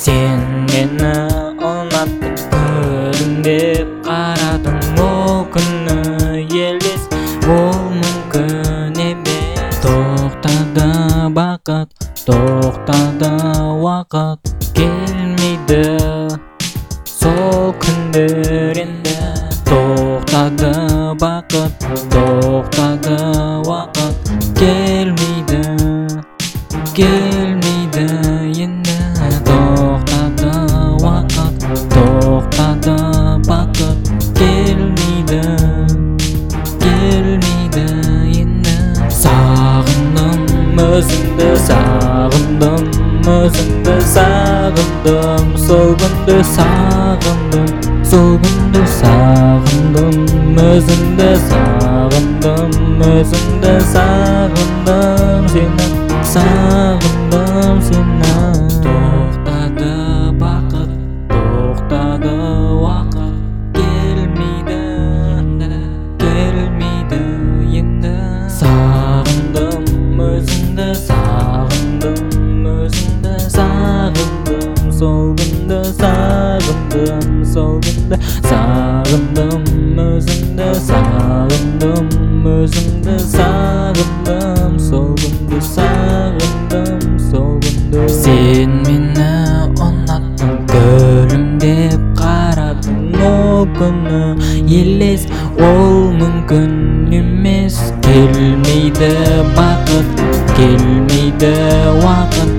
Sen meni unattın күлімдеп қарадым ол күні елес ол мүмкін емес. Тоқтады бақыт, тоқтады уақыт, келмейді сол күндер енді. Тоқтады бақыт, тоқтады уақыт, келмейді келмейді енді. Тоқтады уақыт, тоқтады бақыт, келмейді келмейді енді. Сағындым өзіңді, сағындым өзіңді, сағындым сол күнді, сағындым сол күнді, сағындым өзіңді, сағындым өзіңді, сағындым сені, сағындым сені. Тоқтады бақыт, тоқтады уақыт, келмейді келмейді енді. Сағындым өзіңді, сағындым өзіңді, сағындым сол күнді, сағындым сол күнді, сағындым өзіңді, сағындым өзіңді, сағындым сол күнді, сағындым сол күнді. Сен мені ұнаттың күлімдеп қарадың ол күні елес ол мүмкін емес. Келмейді бақыт, келмейді уақыт,